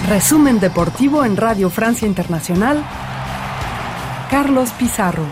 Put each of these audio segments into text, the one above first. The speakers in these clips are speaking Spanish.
Resumen deportivo en Radio Francia Internacional. Carlos Pizarro.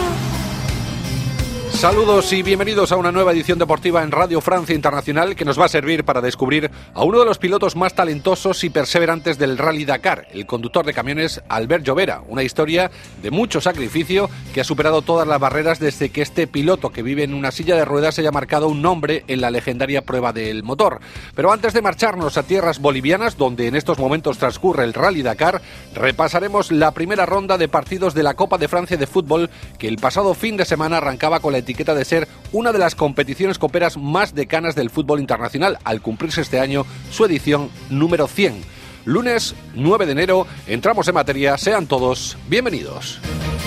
Saludos y bienvenidos a una nueva edición deportiva en Radio Francia Internacional que nos va a servir para descubrir a uno de los pilotos más talentosos y perseverantes del Rally Dakar, el conductor de camiones Albert Jovera, una historia de mucho sacrificio que ha superado todas las barreras desde que este piloto que vive en una silla de ruedas haya marcado un nombre en la legendaria prueba del motor. Pero antes de marcharnos a tierras bolivianas, donde en estos momentos transcurre el Rally Dakar, repasaremos la primera ronda de partidos de la Copa de Francia de fútbol que el pasado fin de semana arrancaba con la etiqueta de ser una de las competiciones coperas más decanas del fútbol internacional, al cumplirse este año su edición número 100. Lunes 9 de enero, entramos en materia, sean todos bienvenidos.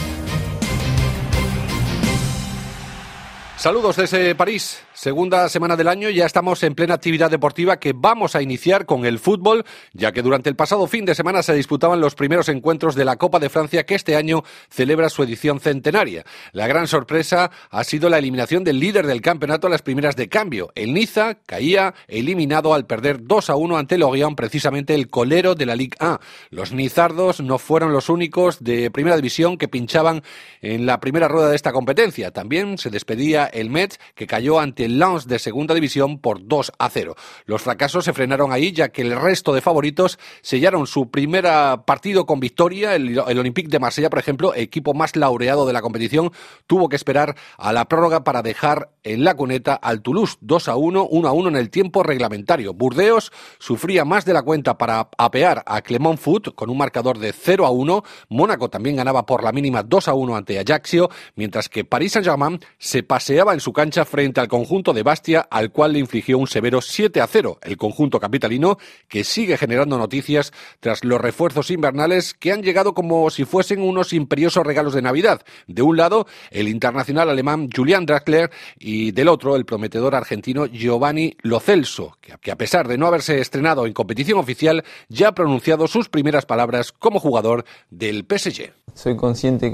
Saludos desde París. Segunda semana del año, ya estamos en plena actividad deportiva que vamos a iniciar con el fútbol, ya que durante el pasado fin de semana se disputaban los primeros encuentros de la Copa de Francia que este año celebra su edición centenaria. La gran sorpresa ha sido la eliminación del líder del campeonato a las primeras de cambio. El Niza caía eliminado al perder 2-1 ante el Lorient, precisamente el colero de la Ligue 1. Los nizardos no fueron los únicos de primera división que pinchaban en la primera rueda de esta competencia. También se despedía el Metz, que cayó ante el Lens de segunda división por 2-0. Los fracasos se frenaron ahí, ya que el resto de favoritos sellaron su primer partido con victoria. El Olympique de Marsella, por ejemplo, equipo más laureado de la competición, tuvo que esperar a la prórroga para dejar en la cuneta al Toulouse 2-1, 1-1 en el tiempo reglamentario. Burdeos sufría más de la cuenta para apear a Clermont Foot con un marcador de 0-1. Mónaco también ganaba por la mínima 2-1 ante Ajaccio, mientras que Paris Saint-Germain se paseaba en su cancha frente al conjunto de Bastia, al cual le infligió un severo 7-0. El conjunto capitalino, que sigue generando noticias tras los refuerzos invernales que han llegado como si fuesen unos imperiosos regalos de Navidad. De un lado, el internacional alemán Julian Draxler y del otro, el prometedor argentino Giovanni Lo Celso, que a pesar de no haberse estrenado en competición oficial, ya ha pronunciado sus primeras palabras como jugador del PSG. Soy consciente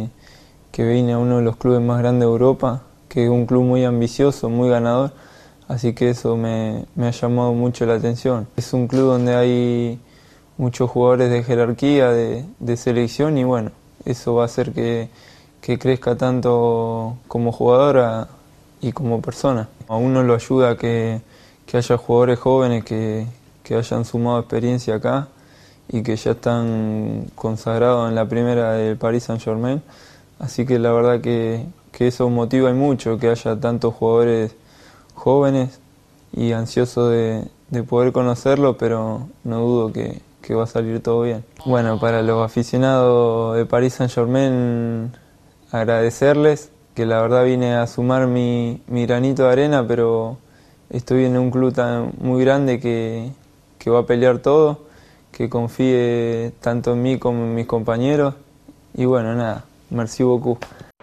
que vine a uno de los clubes más grandes de Europa, que es un club muy ambicioso, muy ganador, así que eso me ha llamado mucho la atención. Es un club donde hay muchos jugadores de jerarquía, de selección, y bueno, eso va a hacer que crezca tanto como jugador y como persona. A uno lo ayuda que haya jugadores jóvenes que hayan sumado experiencia acá y que ya están consagrados en la primera del Paris Saint-Germain, así que la verdad que eso motiva y mucho, que haya tantos jugadores jóvenes y ansiosos de poder conocerlo, pero no dudo que va a salir todo bien. Bueno, para los aficionados de Paris Saint-Germain, agradecerles, que la verdad vine a sumar mi granito de arena, pero estoy en un club muy grande que va a pelear todo, que confíe tanto en mí como en mis compañeros, y bueno, nada, merci beaucoup.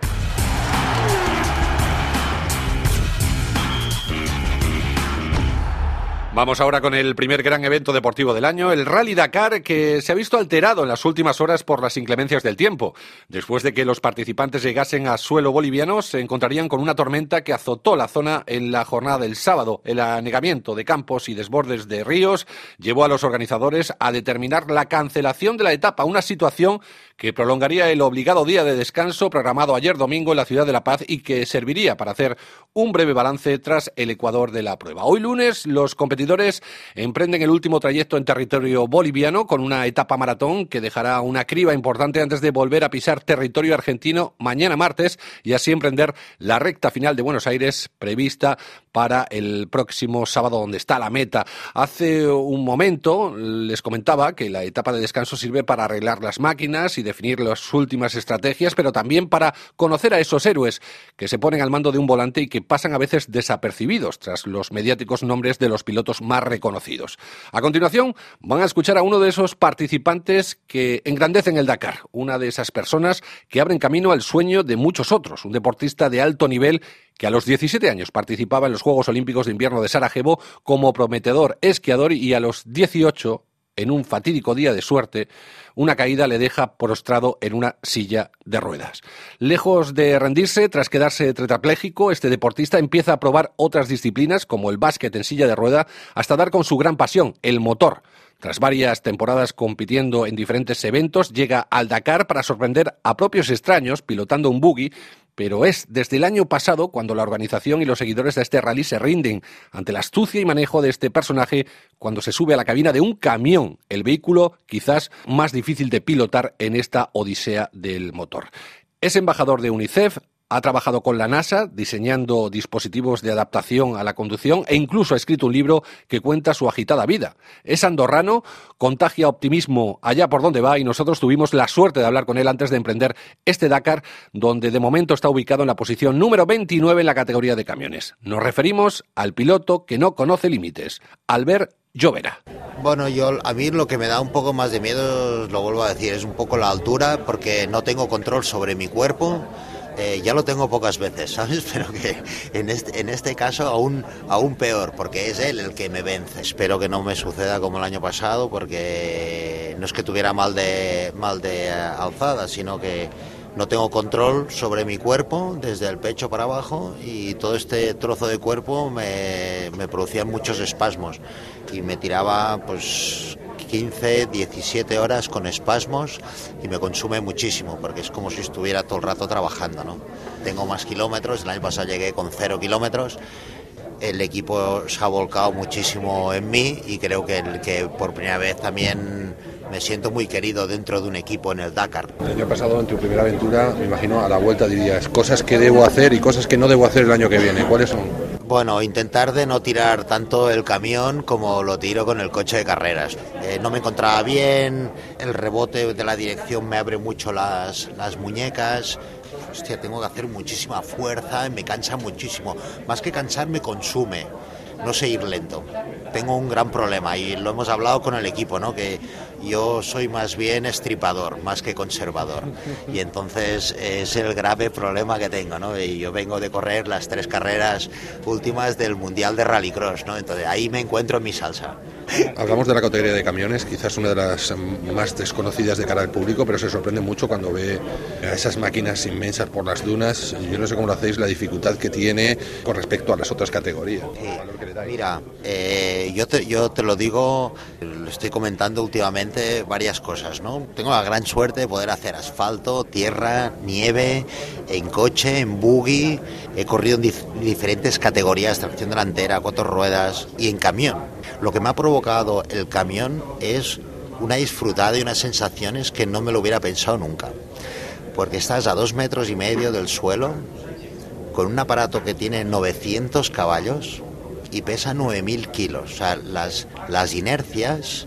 Vamos ahora con el primer gran evento deportivo del año, el Rally Dakar, que se ha visto alterado en las últimas horas por las inclemencias del tiempo. Después de que los participantes llegasen a suelo boliviano, se encontrarían con una tormenta que azotó la zona en la jornada del sábado. El anegamiento de campos y desbordes de ríos llevó a los organizadores a determinar la cancelación de la etapa, una situación que prolongaría el obligado día de descanso programado ayer domingo en la ciudad de La Paz y que serviría para hacer un breve balance tras el ecuador de la prueba. Hoy lunes, los competidores emprenden el último trayecto en territorio boliviano con una etapa maratón que dejará una criba importante antes de volver a pisar territorio argentino mañana martes y así emprender la recta final de Buenos Aires prevista para el próximo sábado, donde está la meta. Hace un momento les comentaba que la etapa de descanso sirve para arreglar las máquinas y definir las últimas estrategias, pero también para conocer a esos héroes que se ponen al mando de un volante y que pasan a veces desapercibidos tras los mediáticos nombres de los pilotos más reconocidos. A continuación van a escuchar a uno de esos participantes que engrandecen el Dakar, una de esas personas que abren camino al sueño de muchos otros, un deportista de alto nivel que a los 17 años participaba en los Juegos Olímpicos de Invierno de Sarajevo como prometedor esquiador y a los 18, en un fatídico día de suerte, una caída le deja prostrado en una silla de ruedas. Lejos de rendirse, tras quedarse tetrapléjico, este deportista empieza a probar otras disciplinas como el básquet en silla de rueda hasta dar con su gran pasión, el motor. Tras varias temporadas compitiendo en diferentes eventos, llega al Dakar para sorprender a propios extraños pilotando un buggy, pero es desde el año pasado cuando la organización y los seguidores de este rally se rinden ante la astucia y manejo de este personaje cuando se sube a la cabina de un camión, el vehículo quizás más difícil de pilotar en esta odisea del motor. Es embajador de UNICEF, ha trabajado con la NASA diseñando dispositivos de adaptación a la conducción e incluso ha escrito un libro que cuenta su agitada vida. Es andorrano, contagia optimismo allá por donde va y nosotros tuvimos la suerte de hablar con él antes de emprender este Dakar, donde de momento está ubicado en la posición número 29 en la categoría de camiones. Nos referimos al piloto que no conoce límites, Albert Llobera. Bueno, a mí lo que me da un poco más de miedo, lo vuelvo a decir, es un poco la altura, porque no tengo control sobre mi cuerpo. Ya lo tengo pocas veces, ¿sabes? Pero que en este caso aún peor, porque es él el que me vence. Espero que no me suceda como el año pasado, porque no es que tuviera mal de alzada, sino que no tengo control sobre mi cuerpo desde el pecho para abajo y todo este trozo de cuerpo me producía muchos espasmos y me tiraba pues 15, 17 horas con espasmos y me consume muchísimo porque es como si estuviera todo el rato trabajando, ¿no? Tengo más kilómetros, el año pasado llegué con 0 kilómetros, el equipo se ha volcado muchísimo en mí y creo que por primera vez también me siento muy querido dentro de un equipo en el Dakar. El año pasado, en tu primera aventura, me imagino, a la vuelta dirías cosas que debo hacer y cosas que no debo hacer el año que viene. ¿Cuáles son? Bueno, intentar de no tirar tanto el camión como lo tiro con el coche de carreras. No me encontraba bien, el rebote de la dirección me abre mucho las muñecas. Hostia, tengo que hacer muchísima fuerza, me cansa muchísimo. Más que cansar, me consume. No sé ir lento. Tengo un gran problema y lo hemos hablado con el equipo, ¿no? Que yo soy más bien estripador, más que conservador. Y entonces es el grave problema que tengo, ¿no? Y yo vengo de correr las 3 carreras últimas del Mundial de Rallycross, ¿no? Entonces ahí me encuentro en mi salsa. Hablamos de la categoría de camiones, quizás una de las más desconocidas de cara al público, pero se sorprende mucho cuando ve a esas máquinas inmensas por las dunas. Yo no sé cómo lo hacéis, la dificultad que tiene con respecto a las otras categorías. Sí. Mira, yo te lo digo, lo estoy comentando últimamente varias cosas, ¿no? Tengo la gran suerte de poder hacer asfalto, tierra, nieve, en coche, en buggy. He corrido en diferentes categorías, tracción delantera, 4 ruedas y en camión. Lo que me ha provocado el camión es una disfrutada y unas sensaciones que no me lo hubiera pensado nunca. Porque estás a 2,5 metros del suelo, con un aparato que tiene 900 caballos y pesa 9.000 kilos. O sea, las inercias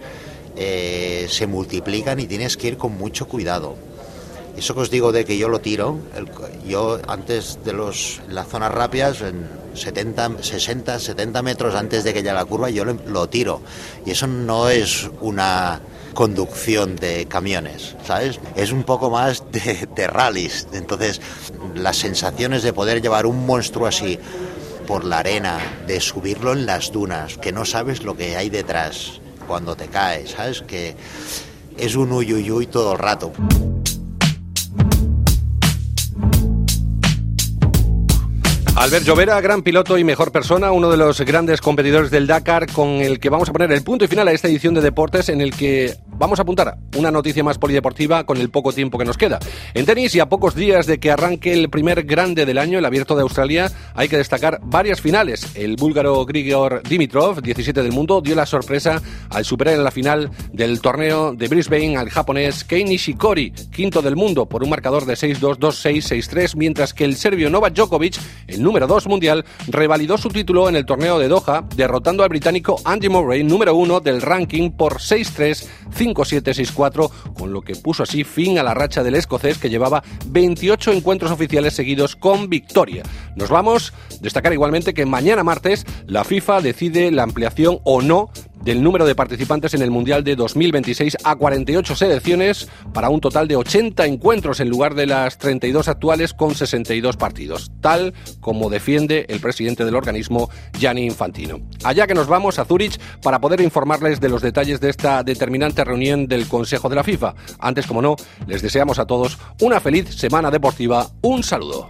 se multiplican y tienes que ir con mucho cuidado. Eso que os digo de que yo lo tiro, yo antes de las zonas rápidas, en 60, 70 metros antes de que llegue la curva, yo lo tiro. Y eso no es una conducción de camiones, ¿sabes? Es un poco más de rallies. Entonces, las sensaciones de poder llevar un monstruo así por la arena, de subirlo en las dunas, que no sabes lo que hay detrás cuando te caes, ¿sabes? Que es un uy todo el rato. Albert Llobera, gran piloto y mejor persona, uno de los grandes competidores del Dakar, con el que vamos a poner el punto y final a esta edición de Deportes, en el que vamos a apuntar una noticia más polideportiva con el poco tiempo que nos queda. En tenis, y a pocos días de que arranque el primer grande del año, el Abierto de Australia, hay que destacar varias finales. El búlgaro Grigor Dimitrov, 17 del mundo, dio la sorpresa al superar en la final del torneo de Brisbane al japonés Kei Nishikori, quinto del mundo, por un marcador de 6-2, 2-6, 6-3, mientras que el serbio Novak Djokovic, el número 2 mundial, revalidó su título en el torneo de Doha, derrotando al británico Andy Murray, número 1 del ranking, por 6-3, 5-7, 6-4, con lo que puso así fin a la racha del escocés, que llevaba 28 encuentros oficiales seguidos con victoria. Nos vamos. Destacar igualmente que mañana martes la FIFA decide la ampliación o no del número de participantes en el Mundial de 2026 a 48 selecciones, para un total de 80 encuentros en lugar de las 32 actuales, con 62 partidos, tal como defiende el presidente del organismo, Gianni Infantino. Allá que nos vamos a Zúrich para poder informarles de los detalles de esta determinante reunión del Consejo de la FIFA. Antes, como no, les deseamos a todos una feliz semana deportiva. Un saludo.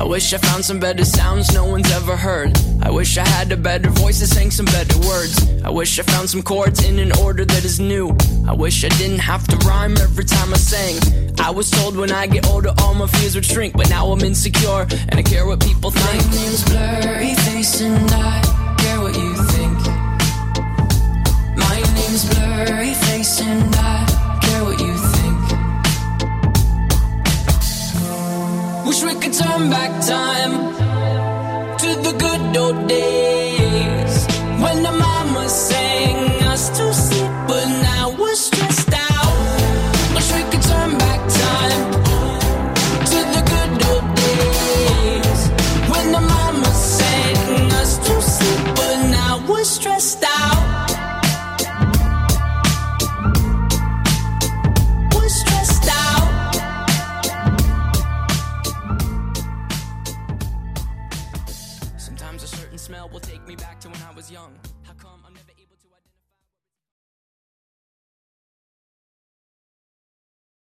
I wish I found some better sounds no one's ever heard. I wish I had a better voice that sang some better words. I wish I found some chords in an order that is new. I wish I didn't have to rhyme every time I sang. I was told when I get older all my fears would shrink, but now I'm insecure and I care what people think. My name's Blurry Face and I care what you think. My name's Blurry Face and I care what you think. Wish we could turn back time to the good old days when the mama sang us to sleep, but now we're stressed out. Wish we could turn back time to the good old days when the mama sang us to sleep, but now we're stressed out. We're stressed out. Sometimes a certain smell will take me back to when I was young. How come